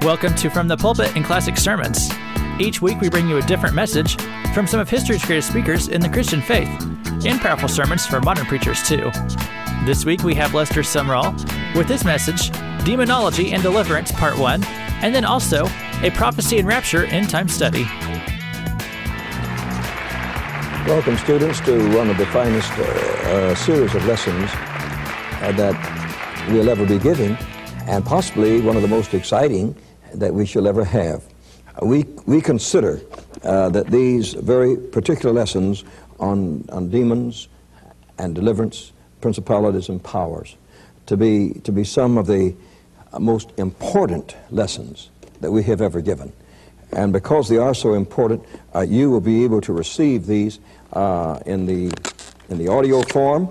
Welcome to From the Pulpit and Classic Sermons. Each week we bring you a different message from some of history's greatest speakers in the Christian faith, and powerful sermons for modern preachers too. This week we have Lester Sumrall with his message, Demonology and Deliverance Part 1, and then also a Prophecy and Rapture End Time Study. Welcome, students, to one of the finest series of lessons that we'll ever be giving, and possibly one of the most exciting that we shall ever have. We consider that these very particular lessons on demons and deliverance, principalities and powers, to be some of the most important lessons that we have ever given. And because they are so important, you will be able to receive these in the audio form,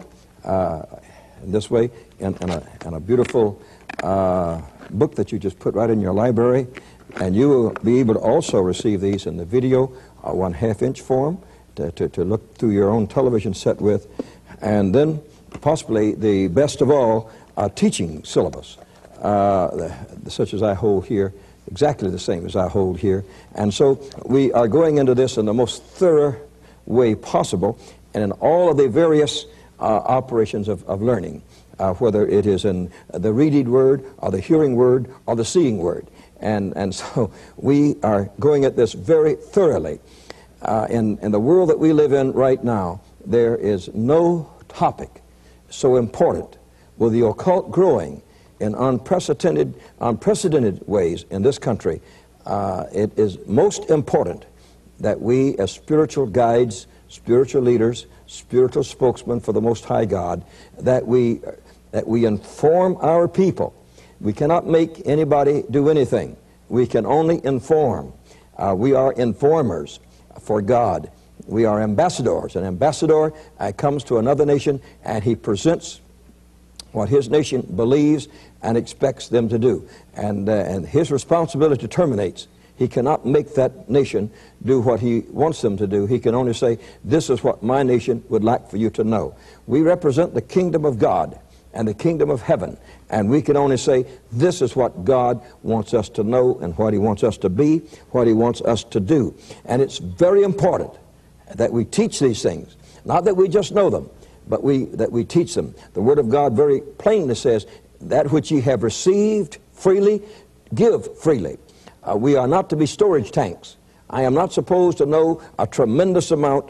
in this way, in a beautiful book that you just put right in your library. And you will be able to also receive these in the video, 1/2-inch form, to look through your own television set with. And then possibly the best of all, a teaching syllabus, such as I hold here, exactly the same as I hold here. And so we are going into this in the most thorough way possible, and in all of the various operations of learning, whether it is in the reading word, or the hearing word, or the seeing word. And so we are going at this very thoroughly. In the world that we live in right now, there is no topic so important, with the occult growing in unprecedented ways in this country. It is most important that we, as spiritual guides, spiritual leaders, spiritual spokesmen for the Most High God, that we inform our people. We cannot make anybody do anything. We can only inform. We are informers for God. We are ambassadors. An ambassador comes to another nation and he presents what his nation believes and expects them to do. And his responsibility terminates. He cannot make that nation do what he wants them to do. He can only say, this is what my nation would like for you to know. We represent the kingdom of God and the kingdom of heaven, and we can only say, this is what God wants us to know and what he wants us to be, what he wants us to do. And it's very important that we teach these things. Not that we just know them, but that we teach them. The Word of God very plainly says, that which ye have received freely, give freely. We are not to be storage tanks. I am not supposed to know a tremendous amount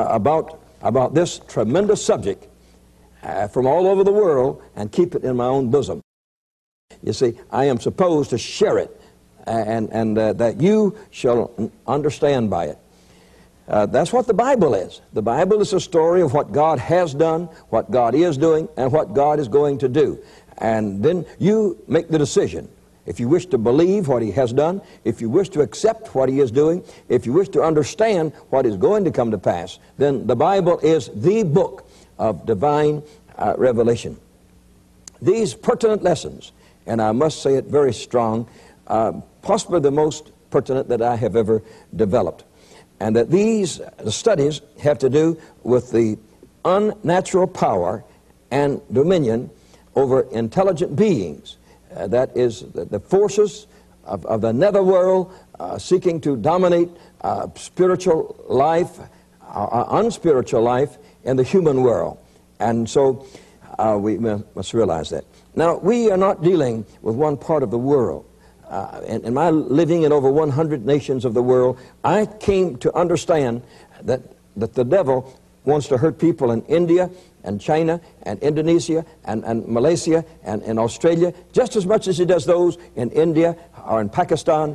about this tremendous subject from all over the world and keep it in my own bosom. You see, I am supposed to share it, and that you shall understand by it. That's what the Bible is. The Bible is a story of what God has done, what God is doing, and what God is going to do. And then you make the decision. If you wish to believe what he has done, if you wish to accept what he is doing, if you wish to understand what is going to come to pass, then the Bible is the book of divine revelation. These pertinent lessons, and I must say it very strong, possibly the most pertinent that I have ever developed, and that these studies have to do with the unnatural power and dominion over intelligent beings. That is the forces of the netherworld seeking to dominate spiritual life, unspiritual life in the human world. And so we must realize that. Now, we are not dealing with one part of the world. In my living in over 100 nations of the world, I came to understand that the devil wants to hurt people in India and China and Indonesia and Malaysia and in Australia just as much as he does those in India or in Pakistan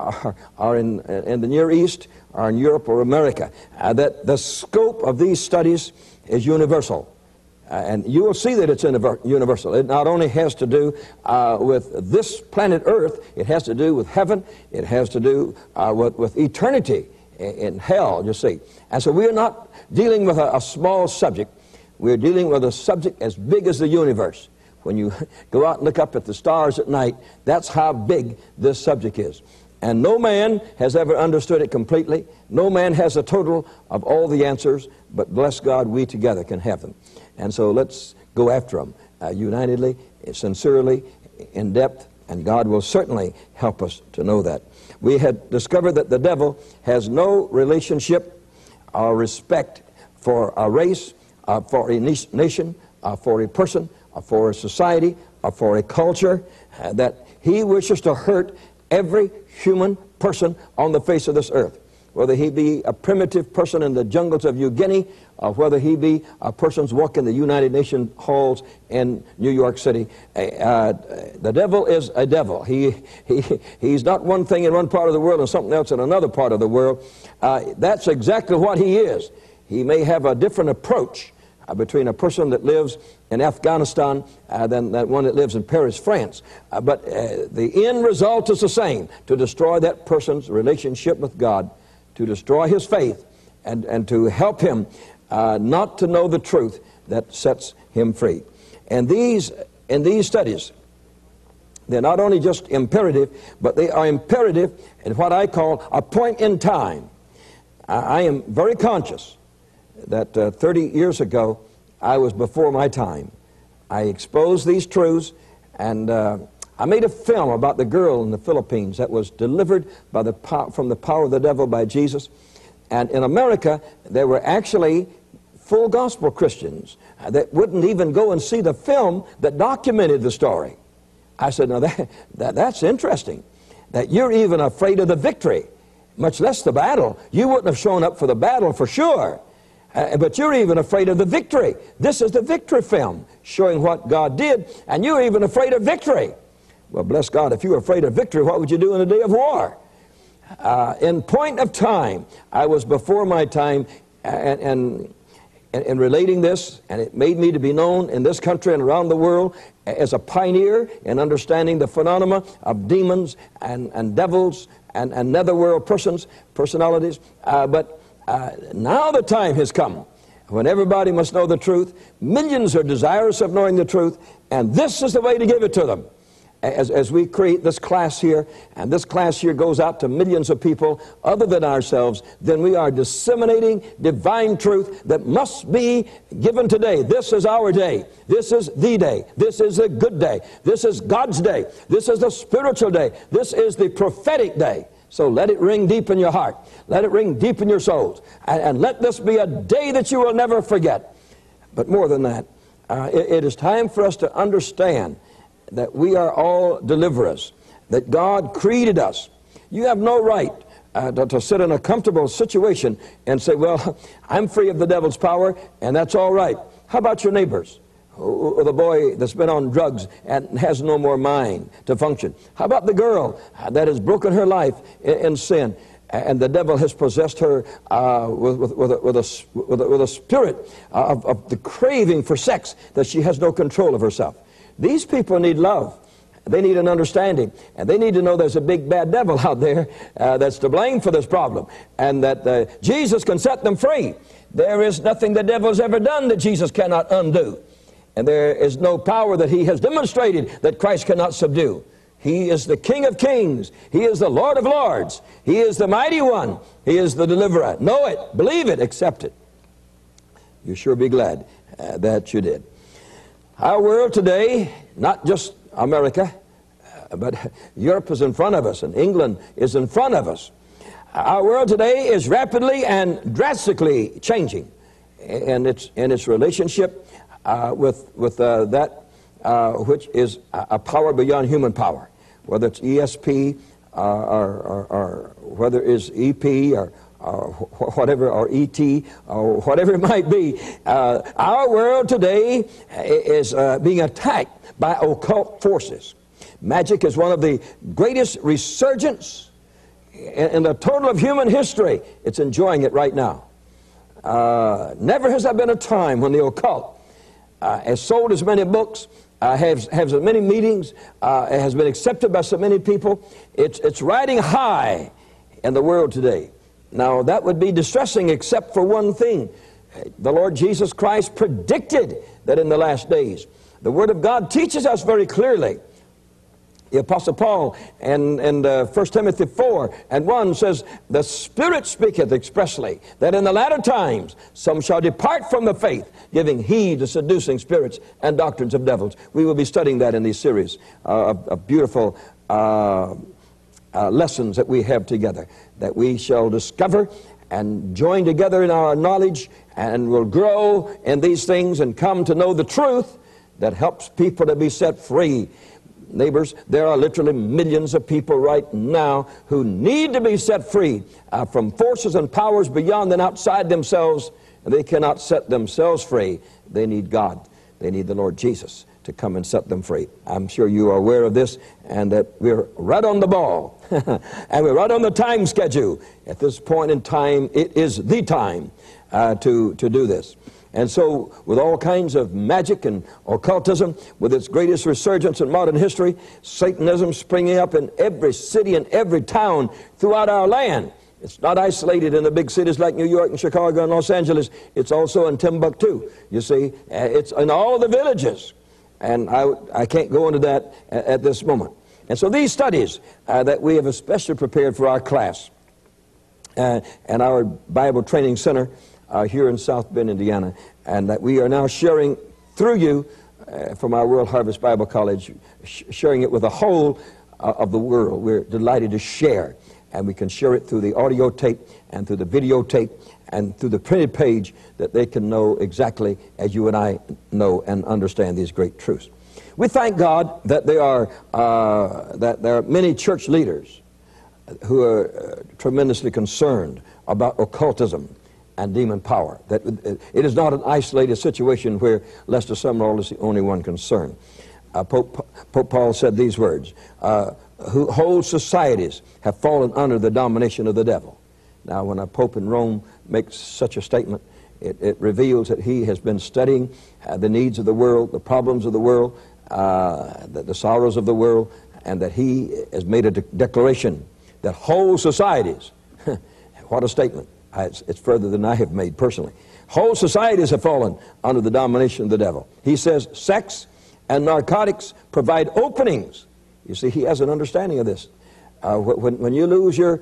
or in the Near East or in Europe or America. That the scope of these studies is universal. And you will see that it's universal. It not only has to do with this planet Earth, it has to do with heaven, it has to do with eternity in hell, you see. And so we are not dealing with a small subject. We're dealing with a subject as big as the universe. When you go out and look up at the stars at night, that's how big this subject is. And no man has ever understood it completely. No man has a total of all the answers, but bless God, we together can have them. And so let's go after them unitedly, sincerely, in depth, And God will certainly help us to know that. We had discovered that the devil has no relationship or respect for a race, for a nation, for a person, for a society, or for a culture, that he wishes to hurt every human person on the face of this earth. Whether he be a primitive person in the jungles of New Guinea, or whether he be a person's walking the United Nations halls in New York City. The devil is a devil. He's not one thing in one part of the world and something else in another part of the world. That's exactly what he is. He may have a different approach between a person that lives in Afghanistan than one that lives in Paris, France. But the end result is the same: to destroy that person's relationship with God, to destroy his faith, and to help him not to know the truth that sets him free. And in these studies, they're not only just imperative, but they are imperative at what I call a point in time. I am very conscious that 30 years ago, I was before my time. I exposed these truths, and I made a film about the girl in the Philippines that was delivered from the power of the devil by Jesus. And in America, there were actually full gospel Christians that wouldn't even go and see the film that documented the story. I said, now that's interesting, that you're even afraid of the victory, much less the battle. You wouldn't have shown up for the battle for sure, but you're even afraid of the victory. This is the victory film showing what God did, and you're even afraid of victory. Well, bless God, if you were afraid of victory, what would you do in a day of war? In point of time, I was before my time, and relating this, and it made me to be known in this country and around the world as a pioneer in understanding the phenomena of demons and devils and netherworld personalities. But now the time has come when everybody must know the truth. Millions are desirous of knowing the truth, and this is the way to give it to them. As we create this class here, and this class here goes out to millions of people other than ourselves, then we are disseminating divine truth that must be given today. This is our day. This is the day. This is a good day. This is God's day. This is the spiritual day. This is the prophetic day. So let it ring deep in your heart. Let it ring deep in your souls. And let this be a day that you will never forget. But more than that, it is time for us to understand that we are all deliverers, that God created us. You have no right to sit in a comfortable situation and say, well, I'm free of the devil's power, and that's all right. How about your neighbors? Or the boy that's been on drugs and has no more mind to function? How about the girl that has broken her life in sin, and the devil has possessed her with a spirit of the craving for sex, that she has no control of herself? These people need love. They need an understanding. And they need to know there's a big bad devil out there that's to blame for this problem. And that Jesus can set them free. There is nothing the devil has ever done that Jesus cannot undo. And there is no power that he has demonstrated that Christ cannot subdue. He is the King of Kings. He is the Lord of Lords. He is the Mighty One. He is the Deliverer. Know it, believe it, accept it. You sure be glad that you did. Our world today, not just America, but Europe is in front of us, and England is in front of us. Our world today is rapidly and drastically changing in its relationship with that which is a power beyond human power, whether it's ESP or whether it's EP or whatever, or ET, or whatever it might be. Our world today is being attacked by occult forces. Magic is one of the greatest resurgence in the total of human history. It's enjoying it right now. Never has there been a time when the occult has sold as many books, has as many meetings, has been accepted by so many people. It's riding high in the world today. Now, that would be distressing except for one thing. The Lord Jesus Christ predicted that in the last days. The Word of God teaches us very clearly The Apostle Paul in 1 Timothy 4:1 says, the Spirit speaketh expressly, that in the latter times some shall depart from the faith, giving heed to seducing spirits and doctrines of devils. We will be studying that in these series of beautiful lessons that we have together, that we shall discover and join together in our knowledge, and will grow in these things and come to know the truth that helps people to be set free. Neighbors, there are literally millions of people right now who need to be set free from forces and powers beyond and outside themselves. They cannot set themselves free. They need God. They need the Lord Jesus to come and set them free. I'm sure you are aware of this, and that we're right on the ball. And we're right on the time schedule. At this point in time, it is the time to do this. And so, with all kinds of magic and occultism, with its greatest resurgence in modern history, Satanism springing up in every city and every town throughout our land. It's not isolated in the big cities like New York and Chicago and Los Angeles. It's also in Timbuktu, you see. It's in all the villages. And I can't go into that at this moment. And so these studies that we have especially prepared for our class and our Bible Training Center here in South Bend, Indiana, and that we are now sharing through you from our World Harvest Bible College, sharing it with the whole of the world. We're delighted to share, and we can share it through the audio tape and through the videotape and through the printed page, that they can know exactly as you and I know and understand these great truths. We thank God that there are many church leaders who are tremendously concerned about occultism and demon power. That it is not an isolated situation where Lester Sumrall is the only one concerned. Pope Paul said these words, whole societies have fallen under the domination of the devil. Now, when a pope in Rome makes such a statement, it reveals that he has been studying the needs of the world, the problems of the world, the sorrows of the world, and that he has made a declaration that whole societies, what a statement, it's further than I have made personally, whole societies have fallen under the domination of the devil. He says sex and narcotics provide openings. You see, he has an understanding of this. When you lose your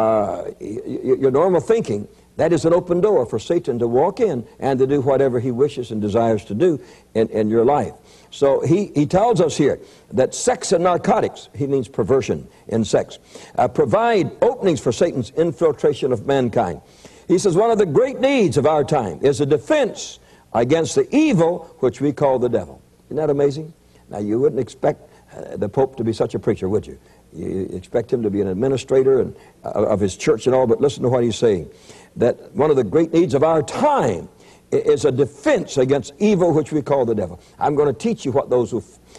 normal thinking, that is an open door for Satan to walk in and to do whatever he wishes and desires to do in your life. So he tells us here that sex and narcotics, he means perversion in sex, provide openings for Satan's infiltration of mankind. He says one of the great needs of our time is a defense against the evil which we call the devil. Isn't that amazing? Now, you wouldn't expect the Pope to be such a preacher, would you? You expect him to be an administrator of his church and all, but listen to what he's saying. That one of the great needs of our time is a defense against evil which we call the devil. I'm going to teach you what those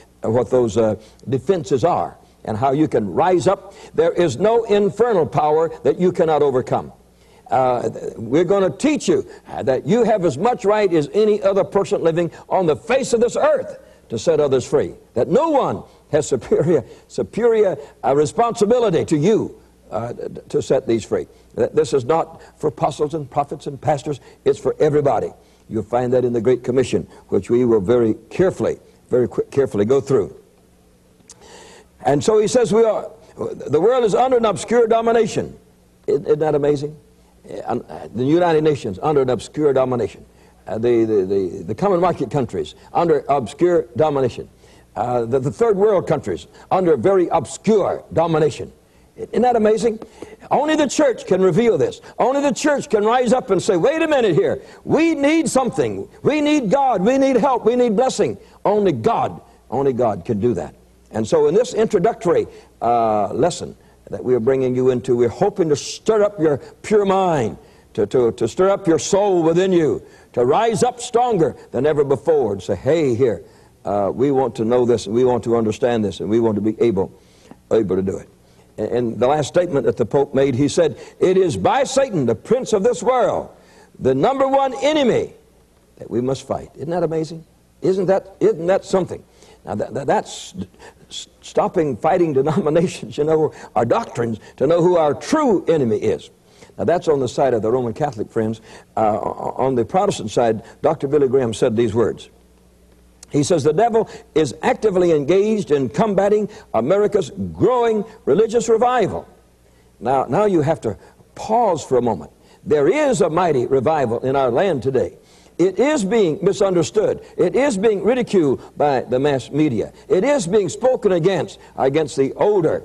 defenses are and how you can rise up. There is no infernal power that you cannot overcome. We're going to teach you that you have as much right as any other person living on the face of this earth to set others free. That no one has superior responsibility to you to set these free. This is not for apostles and prophets and pastors. It's for everybody. You'll find that in the Great Commission, which we will very carefully go through. And so he says the world is under an obscure domination. Isn't that amazing? The United Nations under an obscure domination. The common market countries under obscure domination. The third world countries under very obscure domination. Isn't that amazing? Only the church can reveal this. Only the church can rise up and say, wait a minute here. We need something. We need God. We need help. We need blessing. Only God can do that. And so in this introductory lesson that we are bringing you into, we're hoping to stir up your pure mind, to stir up your soul within you, to rise up stronger than ever before and say, hey, here, we want to know this, and we want to understand this, and we want to be able to do it. And the last statement that the Pope made, he said, it is by Satan, the prince of this world, the number one enemy that we must fight. Isn't that amazing? Isn't that something? Now that's stopping fighting denominations, our doctrines, to know who our true enemy is. Now that's on the side of the Roman Catholic friends. On the Protestant side, Dr. Billy Graham said these words. He says the devil is actively engaged in combating America's growing religious revival. Now you have to pause for a moment. There is a mighty revival in our land today. It is being misunderstood. It is being ridiculed by the mass media. It is being spoken against the older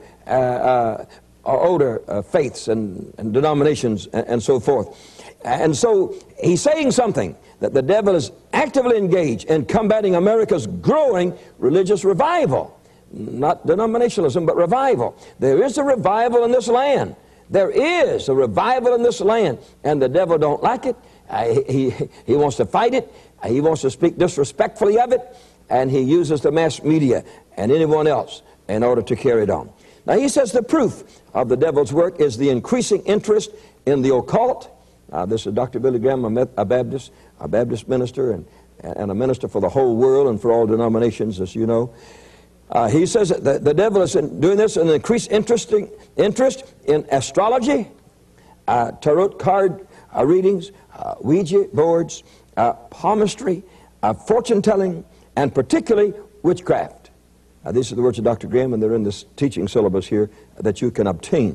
faiths and denominations and so forth. And so he's saying something, that the devil is actively engaged in combating America's growing religious revival. Not denominationalism, but revival. There is a revival in this land. There is a revival in this land, and the devil don't like it. He wants to fight it. He wants to speak disrespectfully of it, and he uses the mass media and anyone else in order to carry it on. Now he says the proof of the devil's work is the increasing interest in the occult. This is Dr. Billy Graham, a Baptist minister and a minister for the whole world and for all denominations, as you know. He says that the devil is doing this in an increased interest in astrology, tarot card readings, Ouija boards, palmistry, fortune-telling, and particularly witchcraft. These are the words of Dr. Graham, and they're in this teaching syllabus here that you can obtain.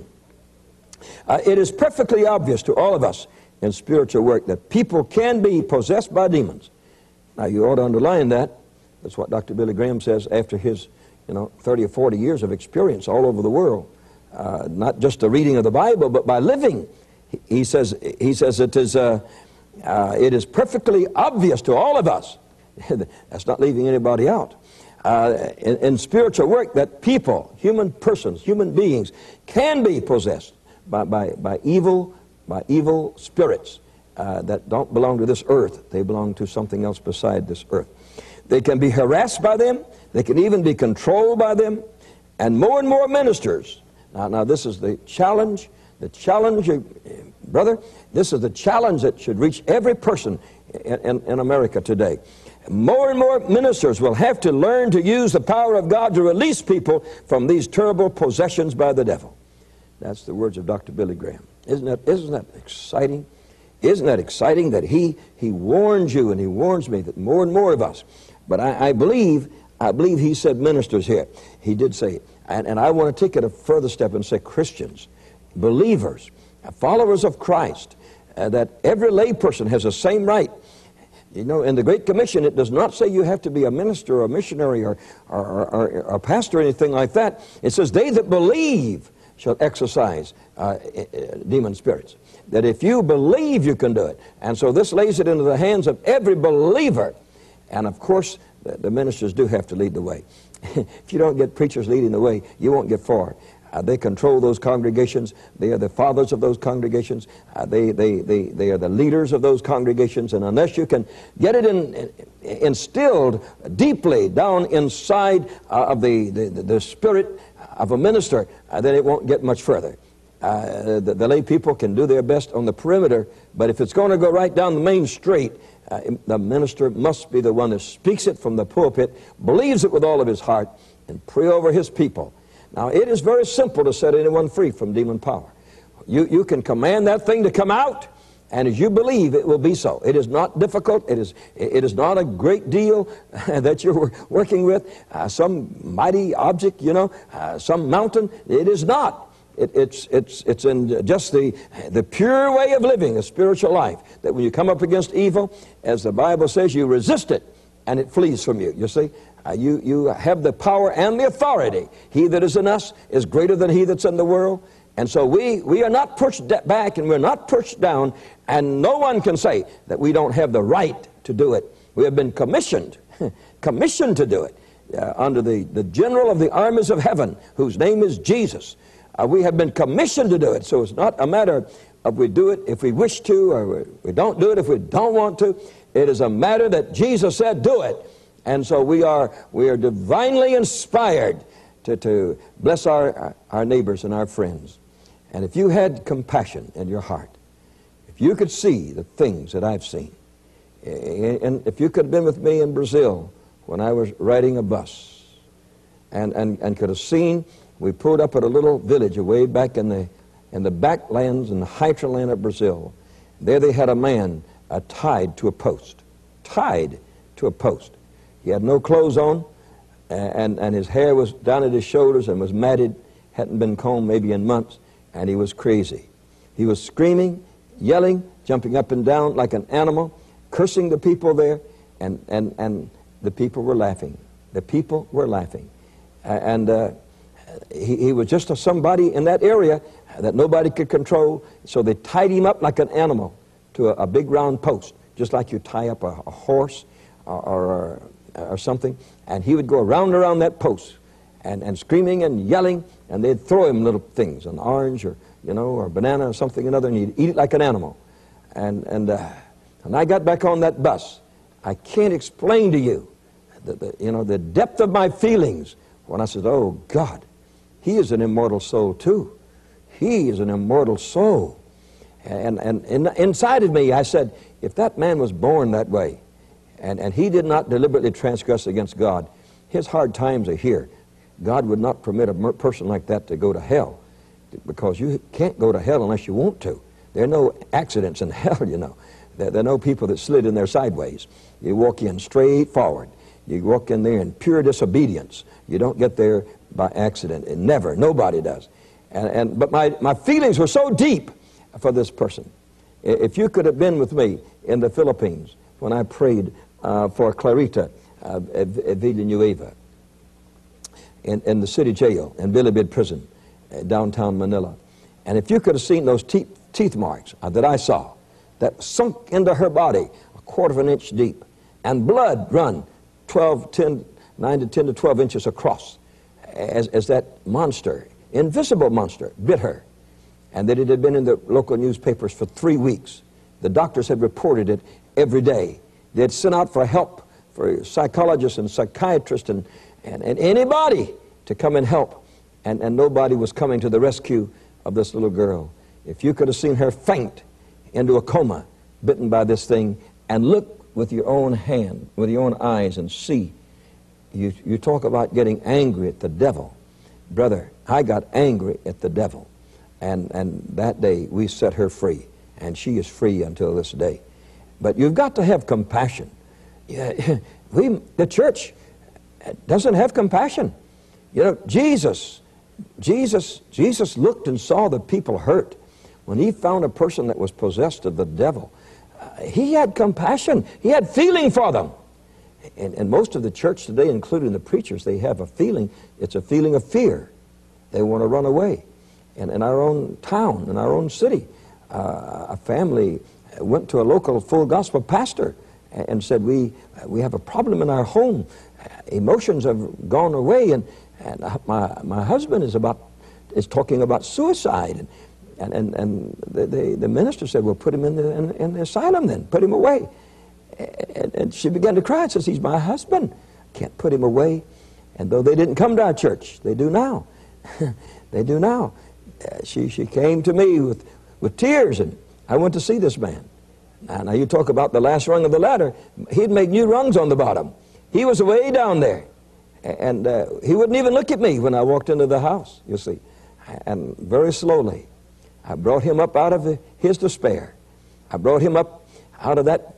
It is perfectly obvious to all of us in spiritual work that people can be possessed by demons. Now, you ought to underline that. That's what Dr. Billy Graham says after his 30 or 40 years of experience all over the world. Not just the reading of the Bible, but by living. He says it is perfectly obvious to all of us. That's not leaving anybody out. In spiritual work, that people, human persons, human beings, can be possessed by evil spirits that don't belong to this earth. They belong to something else beside this earth. They can be harassed by them. They can even be controlled by them. And more ministers. Now this is the challenge. The challenge, brother, this is the challenge that should reach every person in America today. More and more ministers will have to learn to use the power of God to release people from these terrible possessions by the devil. That's the words of Dr. Billy Graham. Isn't that exciting? Isn't that exciting that he warns you and he warns me that more and more of us. But I believe he said ministers here. He did say it. And I want to take it a further step and say Christians, believers, followers of Christ, that every lay person has the same right. In the Great Commission, it does not say you have to be a minister or a missionary or a pastor or anything like that. It says they that believe shall exorcise demon spirits. That if you believe, you can do it. And so this lays it into the hands of every believer. And of course, the ministers do have to lead the way. If you don't get preachers leading the way, you won't get far. They control those congregations. They are the fathers of those congregations. They are the leaders of those congregations. And unless you can get it instilled deeply down inside of the spirit of a minister, then it won't get much further. The lay people can do their best on the perimeter, but if it's going to go right down the main street, the minister must be the one that speaks it from the pulpit, believes it with all of his heart, and pray over his people. Now, it is very simple to set anyone free from demon power. You can command that thing to come out, and as you believe, it will be so. It is not difficult. It is not a great deal that you're working with, some mighty object, some mountain. It is not. It's in just the pure way of living a spiritual life, that when you come up against evil, as the Bible says, you resist it, and it flees from you. You see? You have the power and the authority. He that is in us is greater than he that's in the world. And so we are not pushed back and we're not pushed down, and no one can say that we don't have the right to do it. We have been commissioned to do it under the general of the armies of heaven, whose name is Jesus. We have been commissioned to do it. So it's not a matter of we do it if we wish to, or we don't do it if we don't want to. It is a matter that Jesus said, do it. And so we are divinely inspired to bless our neighbors and our friends. And if you had compassion in your heart, if you could see the things that I've seen, and if you could have been with me in Brazil when I was riding a bus, and could have seen, we pulled up at a little village away back in the backlands, in the hinterland of Brazil. There they had a man tied to a post. Tied to a post. He had no clothes on, and his hair was down at his shoulders and was matted, hadn't been combed maybe in months, and he was crazy. He was screaming, yelling, jumping up and down like an animal, cursing the people there, and the people were laughing. The people were laughing. He was just somebody in that area that nobody could control, so they tied him up like an animal to a big round post, just like you tie up a horse or something, and he would go around and around that post and screaming and yelling, and they'd throw him little things, an orange or a banana or something another, and he'd eat it like an animal. And I got back on that bus. I can't explain to you the depth of my feelings when I said, oh God, he is an immortal soul too. He is an immortal soul. And inside of me I said, if that man was born that way, and he did not deliberately transgress against God, his hard times are here. God would not permit a person like that to go to hell, because you can't go to hell unless you want to. There are no accidents in hell, There are no people that slid in there sideways. You walk in straight forward. You walk in there in pure disobedience. You don't get there by accident. And never. Nobody does. But my feelings were so deep for this person. If you could have been with me in the Philippines when I prayed for Clarita Villanueva in the city jail, in Bilibid prison, downtown Manila. And if you could have seen those teeth marks that I saw, that sunk into her body a quarter of an inch deep, and blood run 9 to 10 to 12 inches across, as that monster, invisible monster, bit her, and that it had been in the local newspapers for 3 weeks. The doctors had reported it every day. They had sent out for help, for psychologists and psychiatrists and anybody to come and help, and nobody was coming to the rescue of this little girl. If you could have seen her faint into a coma, bitten by this thing, and look with your own hand, with your own eyes, and see. You talk about getting angry at the devil. Brother, I got angry at the devil. And that day we set her free. And she is free until this day. But you've got to have compassion. The church doesn't have compassion. Jesus looked and saw the people hurt. When he found a person that was possessed of the devil, he had compassion. He had feeling for them. And most of the church today, including the preachers, they have a feeling. It's a feeling of fear. They want to run away. And in our own town, in our own city, a family went to a local full gospel pastor and said, we have a problem in our home. Emotions have gone away, and my husband is talking about suicide. And the minister said, well, put him in the asylum then. Put him away. And she began to cry and says, he's my husband. Can't put him away. And though they didn't come to our church, they do now. They do now. She came to me with tears, and I went to see this man. Now you talk about the last rung of the ladder. He'd make new rungs on the bottom. He was way down there. And he wouldn't even look at me when I walked into the house, you see. And very slowly, I brought him up out of his despair. I brought him up out of that.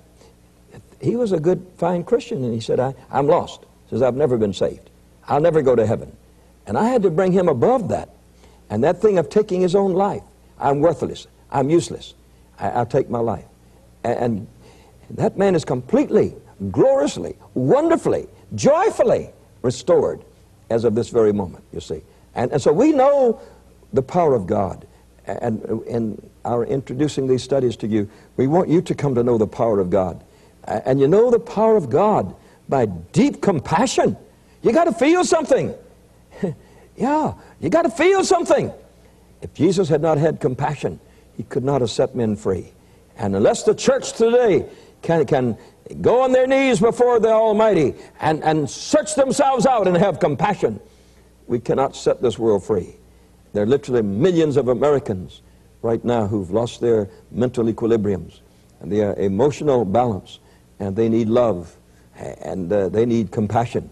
He was a good, fine Christian, and he said, I'm lost. He says, I've never been saved. I'll never go to heaven. And I had to bring him above that. And that thing of taking his own life. I'm worthless. I'm useless. I'll take my life. And that man is completely, gloriously, wonderfully, joyfully restored as of this very moment, you see. And so we know the power of God. And in our introducing these studies to you, we want you to come to know the power of God. And you know the power of God by deep compassion. You got to feel something. Yeah, you got to feel something. If Jesus had not had compassion, he could not have set men free. And unless the church today can go on their knees before the Almighty and search themselves out and have compassion, we cannot set this world free. There are literally millions of Americans right now who've lost their mental equilibriums and their emotional balance, and they need love, and they need compassion.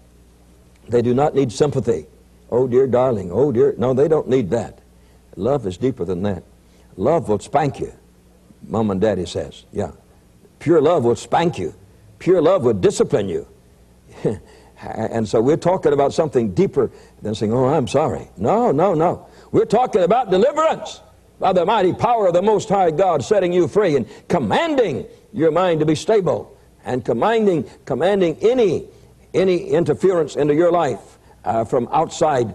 They do not need sympathy. Oh, dear darling, oh, dear. No, they don't need that. Love is deeper than that. Love will spank you, Mom and Daddy says. Yeah. Pure love will spank you. Pure love will discipline you. And so we're talking about something deeper than saying, oh, I'm sorry. No, no, no. We're talking about deliverance by the mighty power of the Most High God setting you free and commanding your mind to be stable and commanding any interference into your life from outside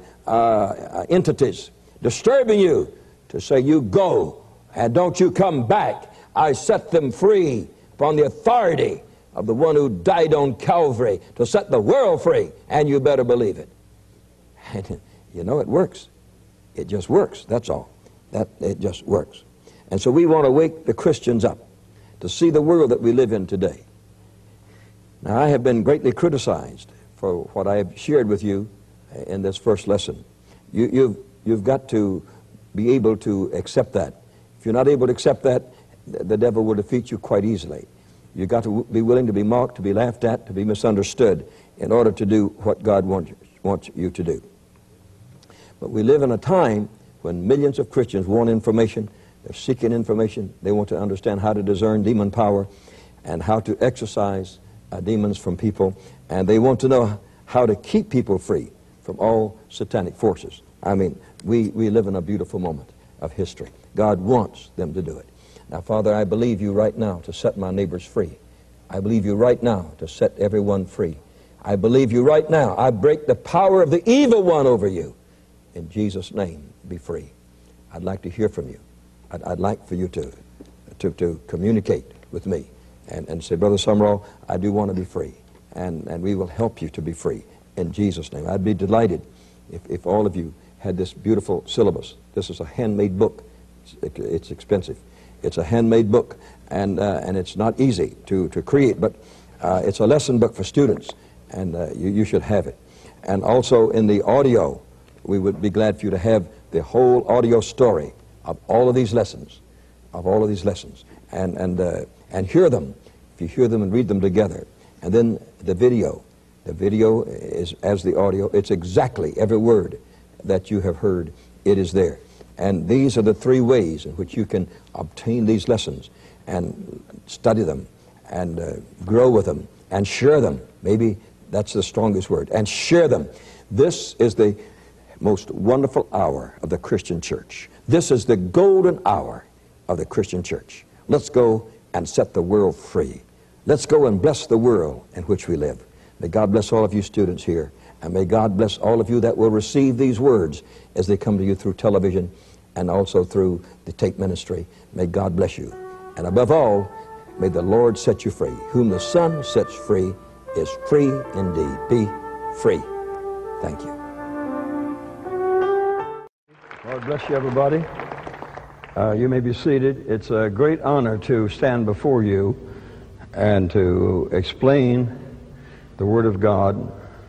entities disturbing you, to say, you go and don't you come back. I set them free upon the authority of the one who died on Calvary to set the world free, and you better believe it. And you know, it works. It just works, that's all. It just works. And so we want to wake the Christians up to see the world that we live in today. Now, I have been greatly criticized for what I have shared with you in this first lesson. You've got to be able to accept that. If you're not able to accept that, the devil will defeat you quite easily. You've got to be willing to be mocked, to be laughed at, to be misunderstood in order to do what God wants you to do. But we live in a time when millions of Christians want information. They're seeking information. They want to understand how to discern demon power and how to exorcise demons from people. And they want to know how to keep people free from all satanic forces. I mean, we live in a beautiful moment of history. God wants them to do it. Now, Father, I believe you right now to set my neighbors free. I believe you right now to set everyone free. I believe you right now. I break the power of the evil one over you. In Jesus' name, be free. I'd like to hear from you. I'd like for you to communicate with me and say, Brother Sumrall, I do want to be free. And we will help you to be free in Jesus' name. I'd be delighted if all of you had this beautiful syllabus. This is a handmade book. It's expensive. It's a handmade book, and it's not easy to create, but it's a lesson book for students, and you should have it. And also in the audio, we would be glad for you to have the whole audio story of all of these lessons, and hear them. If you hear them and read them together, and then the video is as the audio. It's exactly every word that you have heard. It is there. And these are the three ways in which you can obtain these lessons and study them and grow with them and share them. Maybe that's the strongest word. And share them. This is the most wonderful hour of the Christian church. This is the golden hour of the Christian church. Let's go and set the world free. Let's go and bless the world in which we live. May God bless all of you students here. And may God bless all of you that will receive these words as they come to you through television and also through the tape ministry. May God bless you. And above all, may the Lord set you free. Whom the Son sets free is free indeed. Be free. Thank you. Lord bless you, everybody. You may be seated. It's a great honor to stand before you and to explain the Word of God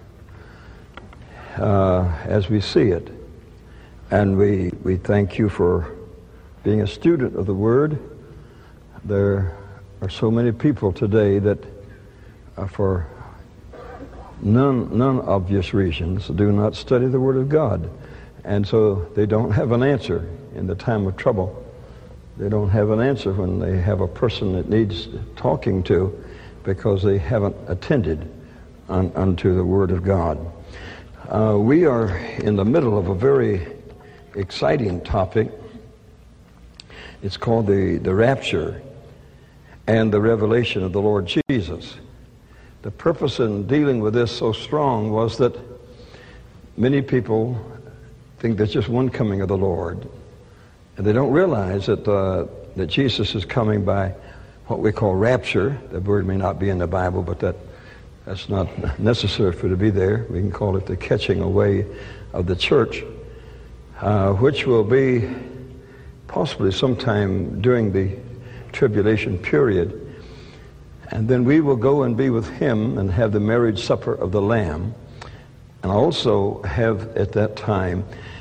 as we see it. And we thank you for being a student of the Word. There are so many people today that for non-obvious reasons do not study the Word of God. And so they don't have an answer in the time of trouble. They don't have an answer when they have a person that needs talking to because they haven't attended unto the Word of God. We are in the middle of a very exciting topic. It's called the rapture and the revelation of the Lord Jesus. The purpose in dealing with this so strong was that many people think there's just one coming of the Lord, and they don't realize that Jesus is coming by what we call rapture. The word may not be in the Bible, but that's not necessary for it to be there. We can call it the catching away of the church, which will be possibly sometime during the tribulation period. And then we will go and be with him and have the marriage supper of the Lamb, and also have at that time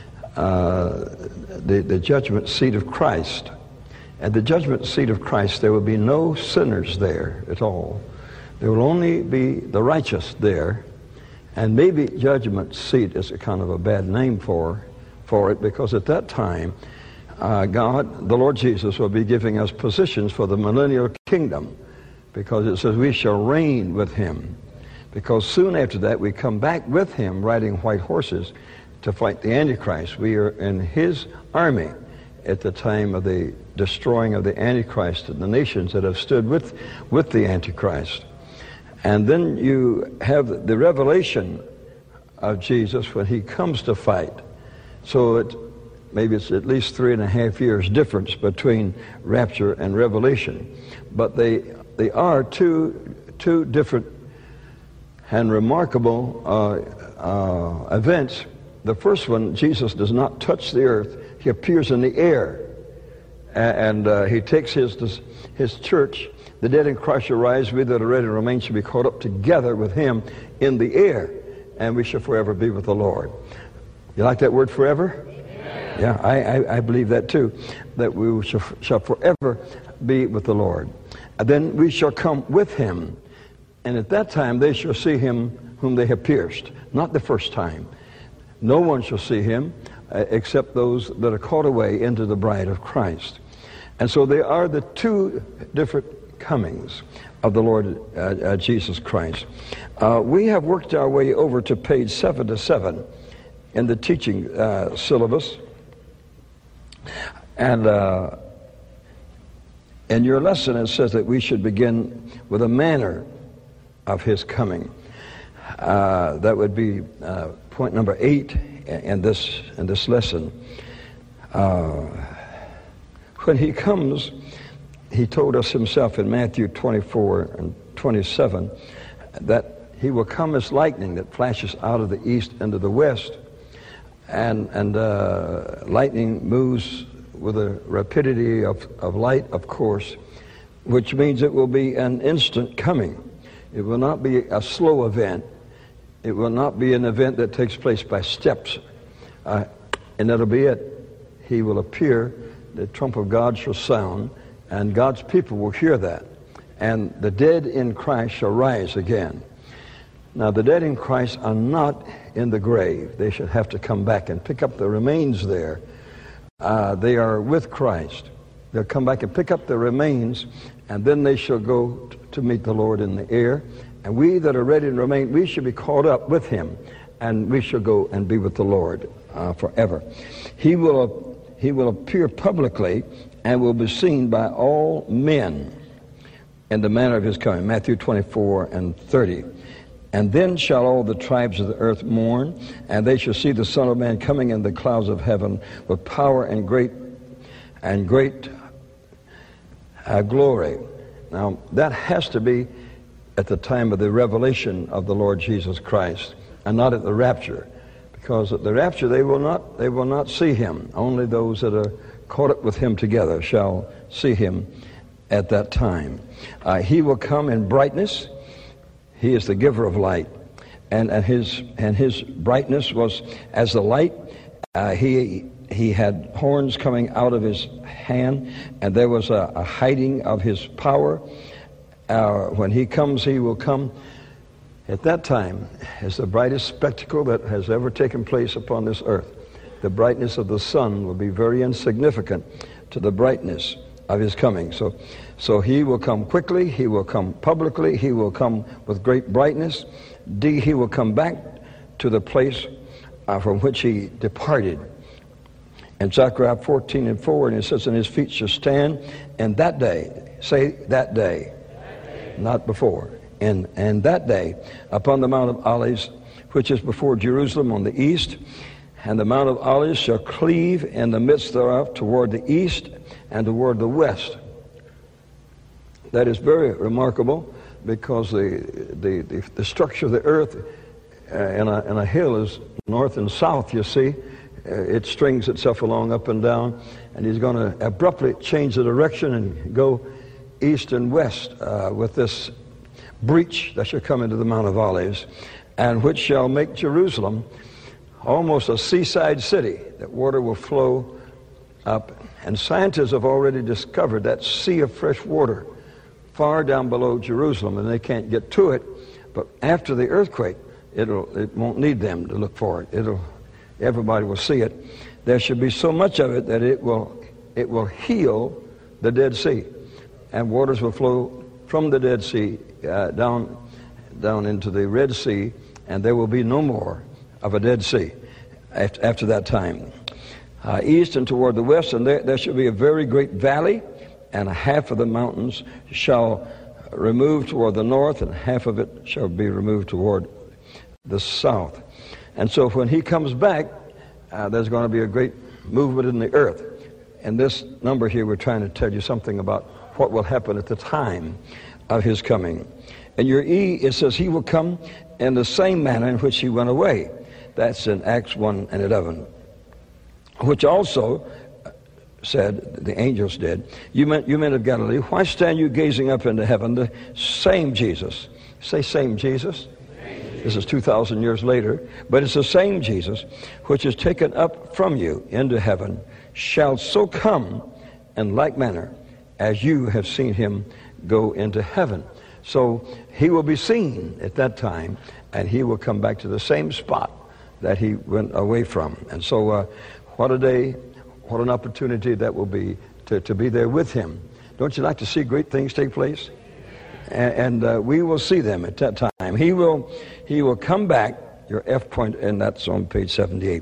the judgment seat of Christ. At the judgment seat of Christ, there will be no sinners there at all. There will only be the righteous there, and maybe judgment seat is a kind of a bad name for it, because at that time, God, the Lord Jesus, will be giving us positions for the millennial kingdom, because it says we shall reign with him. because soon after that we come back with him riding white horses to fight the Antichrist. We are in his army at the time of the destroying of the Antichrist and the nations that have stood with the Antichrist. And then you have the revelation of Jesus when he comes to fight. So maybe it's at least 3.5 years difference between rapture and revelation. But they are two different and remarkable events. The first one, Jesus does not touch the earth. He appears in the air. And he takes his church. The dead in Christ shall rise. We that are ready to remain shall be caught up together with him in the air. And we shall forever be with the Lord. You like that word, forever? Amen. Yeah, I believe that too. That we shall forever be with the Lord. And then we shall come with him. And at that time they shall see him whom they have pierced. Not the first time. No one shall see him except those that are caught away into the bride of Christ. And so they are the two different comings of the Lord Jesus Christ. We have worked our way over to page 77 in the teaching syllabus. And in your lesson it says that we should begin with a manner of his coming. That would be point number 8 in this lesson. When he comes, he told us himself in Matthew 24 and 27 that he will come as lightning that flashes out of the east into the west. And lightning moves with a rapidity of light, of course, which means it will be an instant coming. It will not be a slow event. It will not be an event that takes place by steps. And that'll be it. He will appear, the trump of God shall sound, and God's people will hear that. And the dead in Christ shall rise again. Now, the dead in Christ are not in the grave. They should have to come back and pick up the remains there. They are with Christ. They'll come back and pick up the remains, and then they shall go to meet the Lord in the air. And we that are ready to remain, we shall be caught up with him, and we shall go and be with the Lord forever. He will appear publicly and will be seen by all men in the manner of his coming. Matthew 24 and 30. And then shall all the tribes of the earth mourn, and they shall see the Son of Man coming in the clouds of heaven with power and great glory. Now, that has to be at the time of the revelation of the Lord Jesus Christ, and not at the rapture, because at the rapture they will not see him. Only those that are caught up with him together shall see him at that time. He will come in brightness. He is the giver of light, and his brightness was as the light. He had horns coming out of his hand, and there was a hiding of his power. When he comes, he will come at that time as the brightest spectacle that has ever taken place upon this earth. The brightness of the sun will be very insignificant to the brightness of his coming. So he will come quickly, he will come publicly, he will come with great brightness. He will come back to the place from which he departed. In Zechariah 14 and 4, and it says, and his feet shall stand, and that day, say that day, not before, and that day, upon the Mount of Olives, which is before Jerusalem on the east, and the Mount of Olives shall cleave in the midst thereof toward the east and toward the west. That is very remarkable, because the structure of the earth in a hill is north and south, you see. It strings itself along up and down, and he's going to abruptly change the direction and go east and west with this breach that shall come into the Mount of Olives, and which shall make Jerusalem almost a seaside city, that water will flow up. And scientists have already discovered that sea of fresh water far down below Jerusalem, and they can't get to it. But after the earthquake, it won't need them to look for it. Everybody will see it. There should be so much of it that it will heal the Dead Sea, and waters will flow from the Dead Sea down down into the Red Sea, and there will be no more of a Dead Sea after that time. East and toward the west, and there shall be a very great valley, and half of the mountains shall remove toward the north, and half of it shall be removed toward the south. And so when he comes back, there's going to be a great movement in the earth. And this number here, we're trying to tell you something about what will happen at the time of his coming. In your E, it says, he will come in the same manner in which he went away. That's in Acts 1 and 11. Which also said, the angels did, you men of Galilee, why stand you gazing up into heaven? The same Jesus. Say same Jesus. This is 2,000 years later. But it's the same Jesus which is taken up from you into heaven shall so come in like manner as you have seen him go into heaven. So he will be seen at that time, and he will come back to the same spot that he went away from. And so what a day, what an opportunity that will be to be there with him. Don't you like to see great things take place? And we will see them at that time. He will come back. Your F point, and that's on page 78.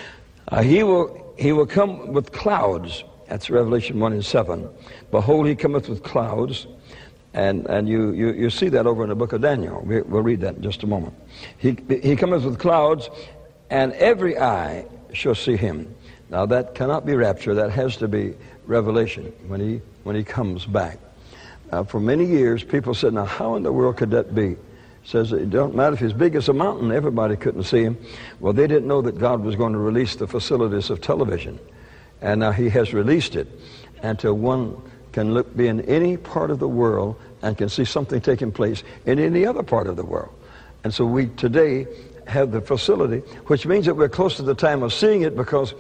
He will come with clouds. That's Revelation 1 and 7. Behold, he cometh with clouds. And you see that over in the book of Daniel. We'll read that in just a moment. He cometh with clouds, and every eye shall see him. Now that cannot be rapture. That has to be Revelation when he comes back. For many years, people said, now how in the world could that be? Says it don't matter if he's big as a mountain, everybody couldn't see him. Well, they didn't know that God was going to release the facilities of television. And now he has released it until one can be in any part of the world and can see something taking place in any other part of the world. And so we today have the facility, which means that we're close to the time of seeing it, because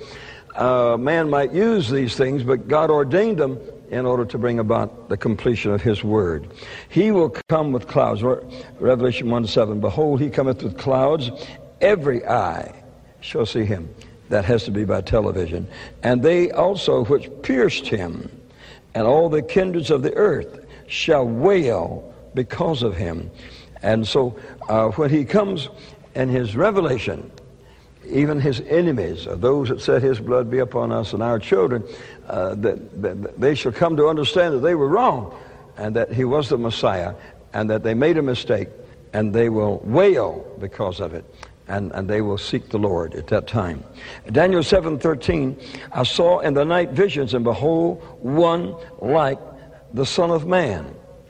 man might use these things, but God ordained them in order to bring about the completion of his word. He will come with clouds. Revelation 1:7. Behold, he cometh with clouds. Every eye shall see him. That has to be by television. And they also which pierced him, and all the kindreds of the earth shall wail because of him. And so when he comes in his revelation, even his enemies, those that said his blood be upon us and our children, that they shall come to understand that they were wrong, and that he was the Messiah, and that they made a mistake, and they will wail because of it, and they will seek the Lord at that time. Daniel 7:13, I saw in the night visions, and behold, one like the Son of Man.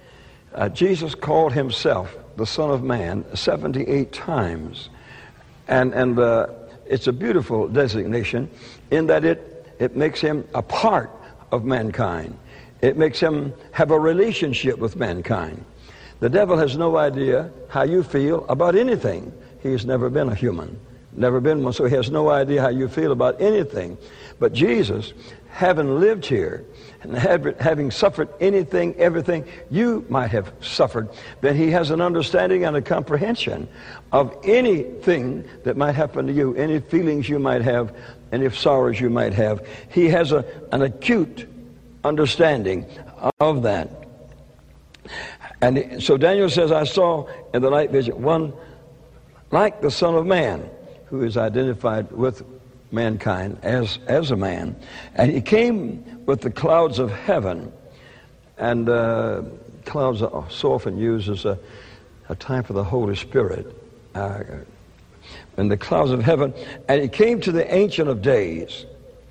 Jesus called himself the Son of Man 78 times. And it's a beautiful designation in that it makes him a part of mankind. It makes him have a relationship with mankind. The devil has no idea how you feel about anything. He's never been a human, never been one, so he has no idea how you feel about anything. But Jesus, having lived here and having suffered anything, everything you might have suffered, then he has an understanding and a comprehension of anything that might happen to you, any feelings you might have, any sorrows you might have. He has an acute understanding of that. And so Daniel says, I saw in the night vision one like the Son of Man, who is identified with mankind as a man. And he came with the clouds of heaven. And clouds are so often used as a time for the Holy Spirit. And the clouds of heaven. And he came to the Ancient of Days.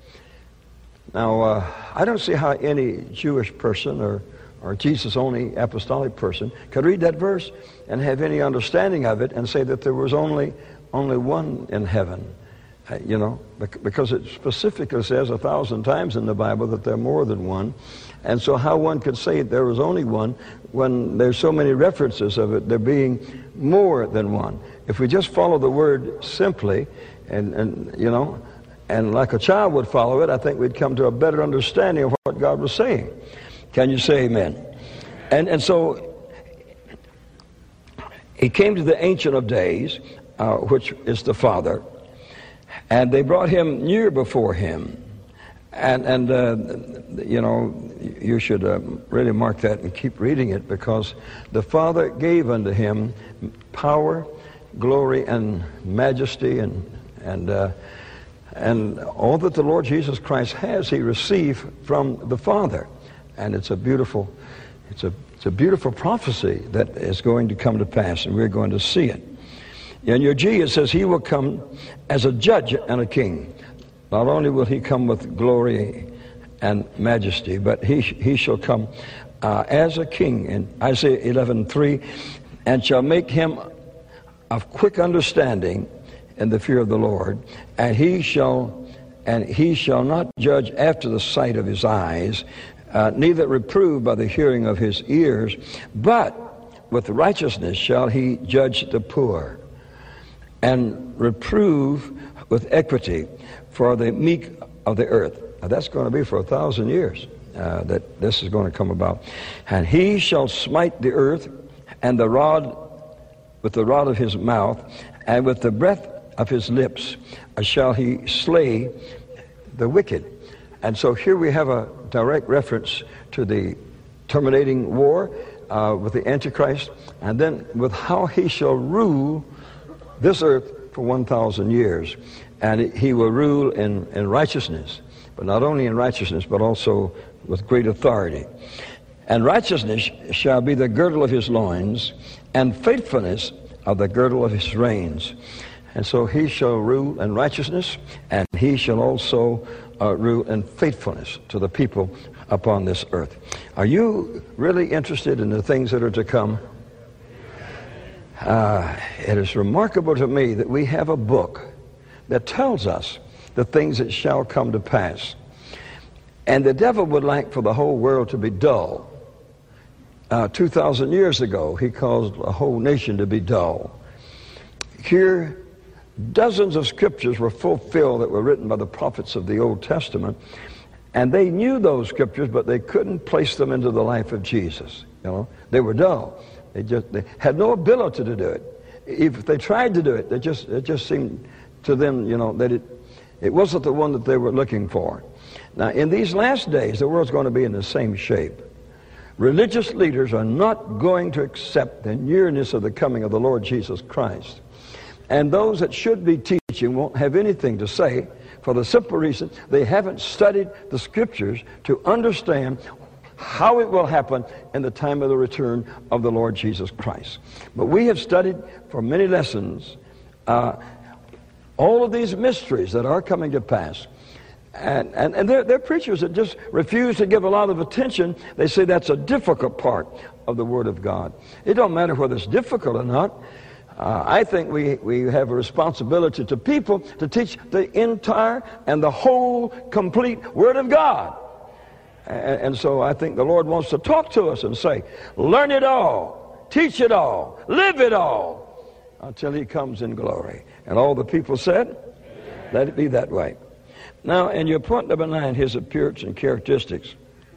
Now, I don't see how any Jewish person or Jesus-only apostolic person could read that verse and have any understanding of it and say that there was only one in heaven. Because it specifically says 1,000 times in the Bible that there are more than one. And so how one could say there was only one when there's so many references of it there being more than one. If we just follow the word simply and like a child would follow it, I think we'd come to a better understanding of what God was saying. Can you say amen? And so he came to the Ancient of Days, which is the Father, and they brought him near before him. And you should really mark that and keep reading it, because the Father gave unto him power, glory, and majesty, and all that the Lord Jesus Christ has, he received from the Father. And it's a beautiful prophecy that is going to come to pass, and we're going to see it. In your G, it says, he will come as a judge and a king. Not only will he come with glory and majesty, but he shall come as a king. In Isaiah 11:3, and shall make him of quick understanding in the fear of the Lord, and he shall not judge after the sight of his eyes, neither reprove by the hearing of his ears, but with righteousness shall he judge the poor, and reprove with equity for the meek of the earth. Now, that's going to be for 1,000 years that this is going to come about. And he shall smite the earth, and the rod with the rod of his mouth, and with the breath of his lips shall he slay the wicked. And so here we have a direct reference to the terminating war with the Antichrist, and then with how he shall rule this earth for 1,000 years. And he will rule in righteousness, but not only in righteousness, but also with great authority. And righteousness shall be the girdle of his loins, and faithfulness of the girdle of his reins. And so he shall rule in righteousness, and he shall also rule in faithfulness to the people upon this earth. Are you really interested in the things that are to come? It is remarkable to me that we have a book that tells us the things that shall come to pass. And the devil would like for the whole world to be dull. 2,000 years ago, he caused a whole nation to be dull. Here, dozens of scriptures were fulfilled that were written by the prophets of the Old Testament, and they knew those scriptures, but they couldn't place them into the life of Jesus. They were dull. They had no ability to do it. If they tried to do it, it just seemed to them, that it wasn't the one that they were looking for. Now, in these last days, the world's going to be in the same shape. Religious leaders are not going to accept the nearness of the coming of the Lord Jesus Christ. And those that should be teaching won't have anything to say, for the simple reason they haven't studied the scriptures to understand how it will happen in the time of the return of the Lord Jesus Christ. But we have studied for many lessons all of these mysteries that are coming to pass. And they're preachers that just refuse to give a lot of attention. They say that's a difficult part of the Word of God. It don't matter whether it's difficult or not. I think we have a responsibility to people to teach the entire and the whole complete Word of God. And so I think the Lord wants to talk to us and say, learn it all, teach it all, live it all, until he comes in glory. And all the people said, amen. Let it be that way. Now, in your point number 9, his appearance and characteristics,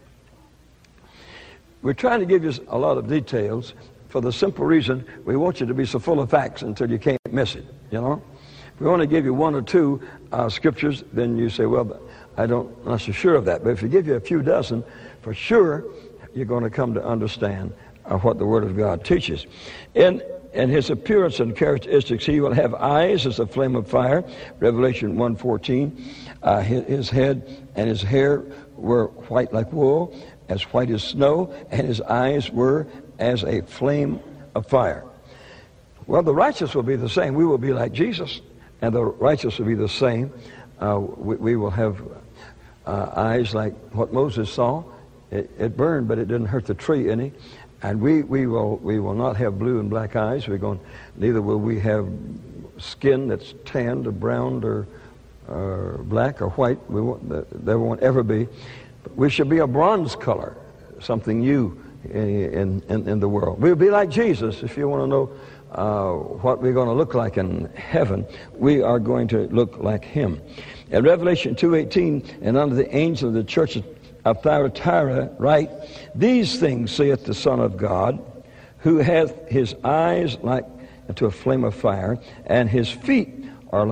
we're trying to give you a lot of details for the simple reason we want you to be so full of facts until you can't miss it, If we want to give you one or two scriptures, then you say, well, I'm not so sure of that. But if you give you a few dozen, for sure, you're going to come to understand what the Word of God teaches. In his appearance and characteristics, he will have eyes as a flame of fire, Revelation 1:14. His head and his hair were white like wool, as white as snow, and his eyes were as a flame of fire. Well, the righteous will be the same. We will be like Jesus, and the righteous will be the same. We will have eyes like what Moses saw. It burned, but it didn't hurt the tree any. And we will not have blue and black eyes. Neither will we have skin that's tanned or browned or black or white. There won't ever be. But we should be a bronze color, something new in the world. We'll be like Jesus. If you want to know what we're going to look like in heaven, we are going to look like him. In Revelation 2:18, and unto the angel of the church of Thyatira write, these things saith the Son of God, who hath his eyes like unto a flame of fire, and his feet are like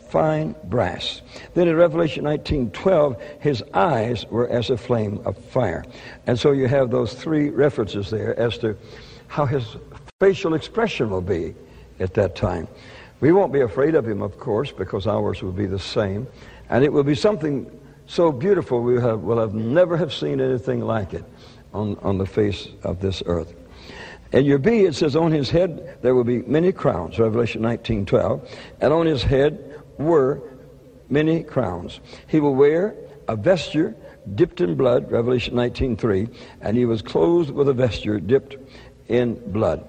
fine brass. Then in Revelation 19:12, his eyes were as a flame of fire. And so you have those three references there as to how his facial expression will be at that time. We won't be afraid of him, of course, because ours will be the same. And it will be something so beautiful we'll have never have seen anything like it on the face of this earth. In your B, it says, on his head there will be many crowns, Revelation 19:12, and on his head were many crowns. He will wear a vesture dipped in blood, Revelation 19:3, and he was clothed with a vesture dipped in blood.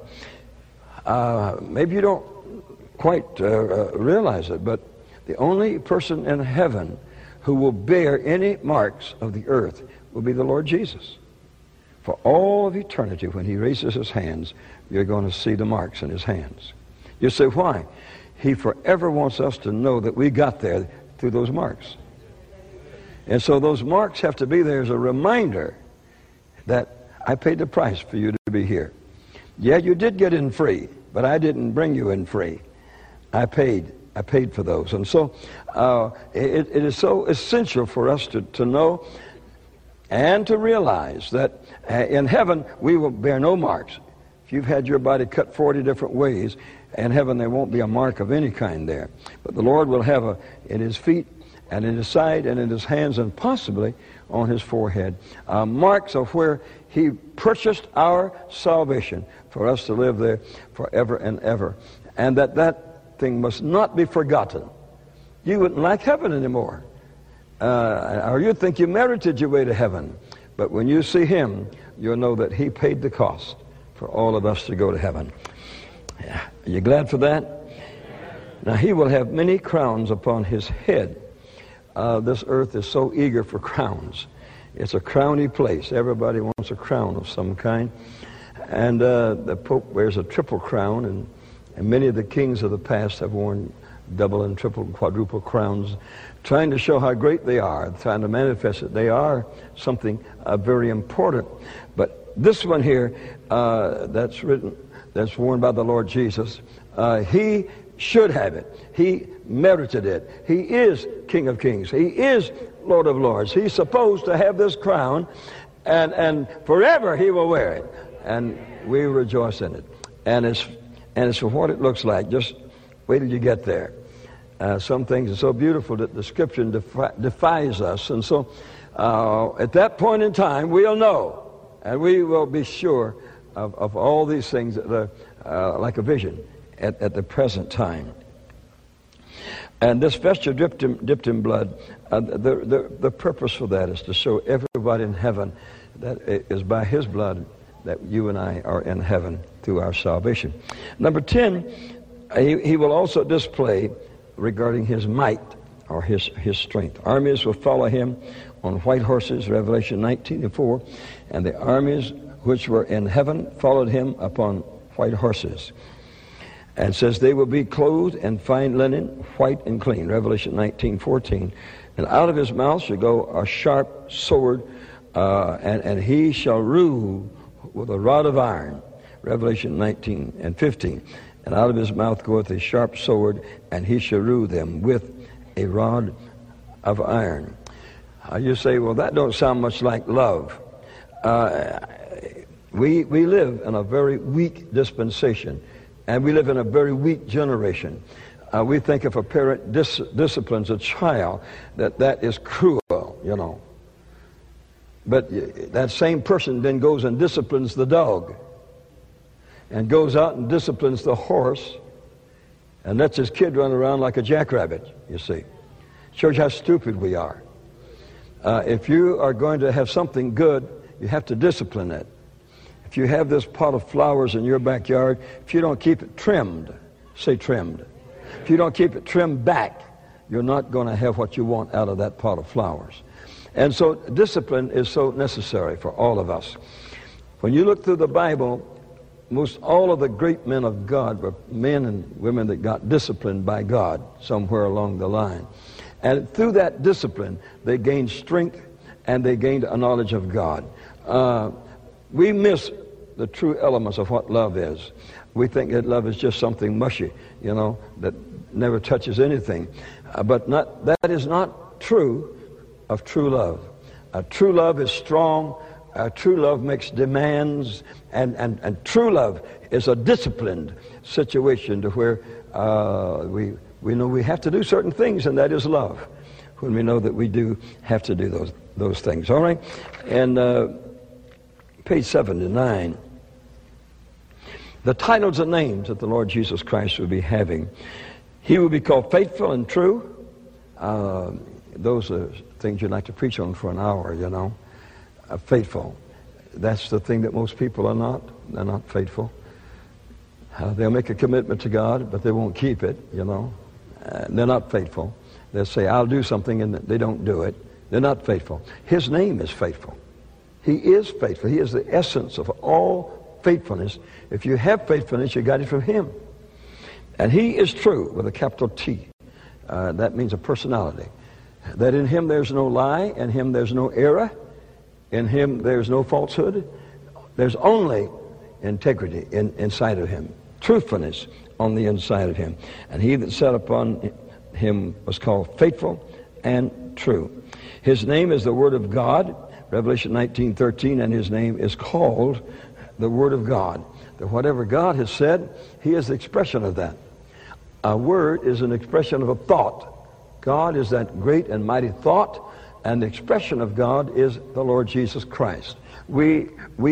Maybe you don't quite realize it, but the only person in heaven who will bear any marks of the earth will be the Lord Jesus. For all of eternity, when he raises his hands, you're going to see the marks in his hands. You say, why? He forever wants us to know that we got there through those marks. And so those marks have to be there as a reminder that I paid the price for you to be here. Yeah, you did get in free, but I didn't bring you in free. I paid for those. And so it is so essential for us to know and to realize that in heaven we will bear no marks. If you've had your body cut 40 different ways, in heaven there won't be a mark of any kind there. But the Lord will have in his feet and in his side and in his hands and possibly on his forehead marks of where he purchased our salvation for us to live there forever and ever. And that thing must not be forgotten. You wouldn't like heaven anymore. Or you think you merited your way to heaven. But when you see him, you'll know that he paid the cost for all of us to go to heaven. Are you glad for that? Now he will have many crowns upon his head. This earth is so eager for crowns. It's a crowny place. Everybody wants a crown of some kind. And the Pope wears a triple crown, and many of the kings of the past have worn double and triple and quadruple crowns, trying to show how great they are, trying to manifest that they are something very important. But this one here, that's worn by the Lord Jesus, he should have it. He merited it. He is King of Kings. He is Lord of Lords. He's supposed to have this crown, and forever he will wear it. And we rejoice in it. And it's for what it looks like. Just wait till you get there. Some things are so beautiful that the Scripture defies us. And so at that point in time, we'll know. And we will be sure of all these things that are like a vision at the present time. And this vesture dipped in blood, the purpose for that is to show everybody in heaven that it is by his blood that you and I are in heaven through our salvation. Number 10, he will also display regarding his might or his strength. Armies will follow him on white horses, Revelation 19:4, and the armies which were in heaven followed him upon white horses. And says they will be clothed in fine linen, white and clean, Revelation 19:14. And out of his mouth shall go a sharp sword, and he shall rule with a rod of iron, Revelation 19:15. And out of his mouth goeth a sharp sword, and he shall rule them with a rod of iron. You say, well, that don't sound much like love. We live in a very weak dispensation, and we live in a very weak generation. We think if a parent disciplines a child, that is cruel, you know. But that same person then goes and disciplines the dog, and goes out and disciplines the horse, and lets his kid run around like a jackrabbit, you see. Shows how stupid we are. If you are going to have something good, you have to discipline it. If you have this pot of flowers in your backyard, if you don't keep it trimmed, say trimmed. If you don't keep it trimmed back, you're not going to have what you want out of that pot of flowers. And so discipline is so necessary for all of us. When you look through the Bible, most all of the great men of God were men and women that got disciplined by God somewhere along the line. And through that discipline, they gained strength and they gained a knowledge of God. We miss the true elements of what love is. We think that love is just something mushy, you know, that never touches anything. But that is not true of true love. True love is strong. True love makes demands, and true love is a disciplined situation to where we know we have to do certain things, and that is love, when we know that we do have to do those things. All right? And page 79, the titles and names that the Lord Jesus Christ will be having. He will be called Faithful and True. Those are things you'd like to preach on for an hour, you know. Faithful. That's the thing that most people are not. They're not faithful. They'll make a commitment to God, but they won't keep it, you know. They're not faithful. They'll say, I'll do something, and they don't do it. They're not faithful. His name is faithful. He is faithful. He is the essence of all faithfulness. If you have faithfulness, you got it from Him. And He is true with a capital T. That means a personality. That in Him there's no lie, in Him there's no error, in Him there's no falsehood. There's only integrity inside of Him, truthfulness on the inside of Him. And he that sat upon Him was called Faithful and True. His name is the Word of God, Revelation 19:13, and His name is called the Word of God. That whatever God has said, He is the expression of that. A word is an expression of a thought. God is that great and mighty thought, and the expression of God is the Lord Jesus Christ. We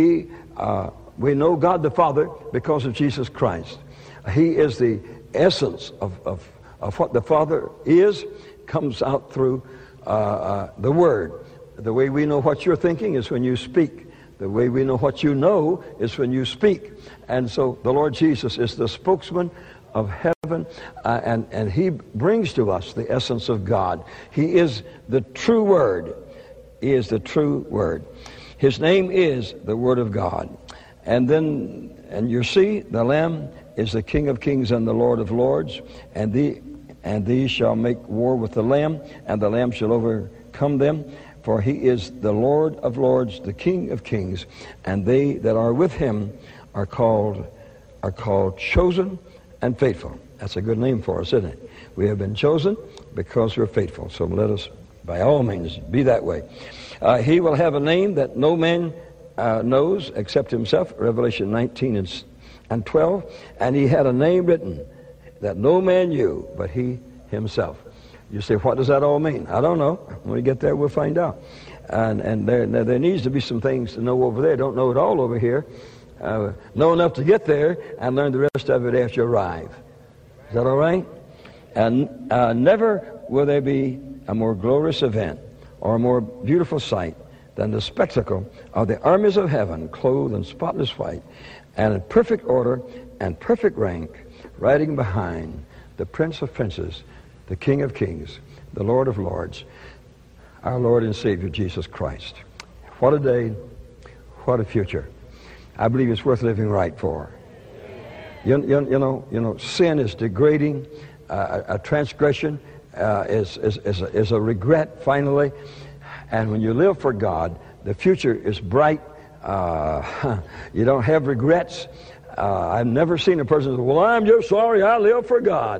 know God the Father because of Jesus Christ. He is the essence of what the Father is, comes out through the Word. The way we know what you're thinking is when you speak. The way we know what you know is when you speak. And so the Lord Jesus is the spokesman of heaven, and He brings to us the essence of God. He is the true Word. He is the true Word. His name is the Word of God. And you see, the Lamb is the King of kings and the Lord of lords, and these shall make war with the Lamb, and the Lamb shall overcome them. For He is the Lord of lords, the King of kings, and they that are with Him are called chosen and faithful. That's a good name for us, isn't it? We have been chosen because we're faithful. So let us, by all means, be that way. He will have a name that no man knows except Himself, Revelation 19 and 12. And He had a name written that no man knew but He Himself. You say, what does that all mean? I don't know. When we get there, we'll find out. And there needs to be some things to know over there. Don't know it all over here. Know enough to get there and learn the rest of it after you arrive. Is that all right? And never will there be a more glorious event or a more beautiful sight than the spectacle of the armies of heaven clothed in spotless white and in perfect order and perfect rank, riding behind the Prince of Princes, the King of Kings, the Lord of Lords, our Lord and Savior Jesus Christ. What a day, what a future. I believe it's worth living right for. You know, sin is degrading. A transgression is a regret finally. And when you live for God, the future is bright. You don't have regrets. I've never seen a person say, well, I'm just sorry I live for God.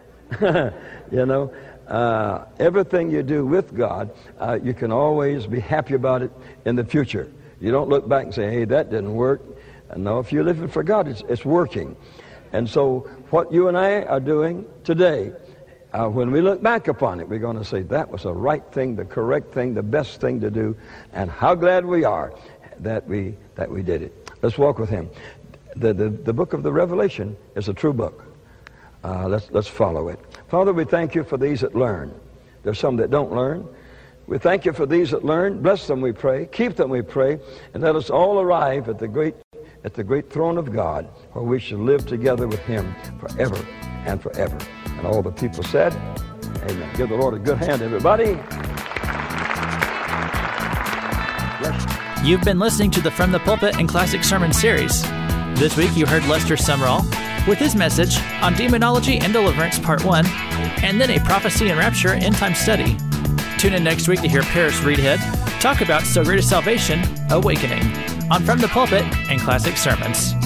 You know, everything you do with God, you can always be happy about it in the future. You don't look back and say, hey, that didn't work. No, if you're living for God, it's working. And so what you and I are doing today, when we look back upon it, we're going to say that was the right thing, the correct thing, the best thing to do, and how glad we are that we did it. Let's walk with Him. The book of the Revelation is a true book. Let's follow it. Father, we thank You for these that learn. There's some that don't learn. We thank You for these that learn. Bless them, we pray. Keep them, we pray. And let us all arrive at the great throne of God, where we shall live together with Him forever and forever. And all the people said, amen. Give the Lord a good hand, everybody. Bless you. You've been listening to the From the Pulpit and Classic Sermon series. This week you heard Lester Sumrall with his message on Demonology and Deliverance Part 1, and then a Prophecy and Rapture end-time study. Tune in next week to hear Paris Reedhead talk about So Great a Salvation, Awakening, on From the Pulpit and Classic Sermons.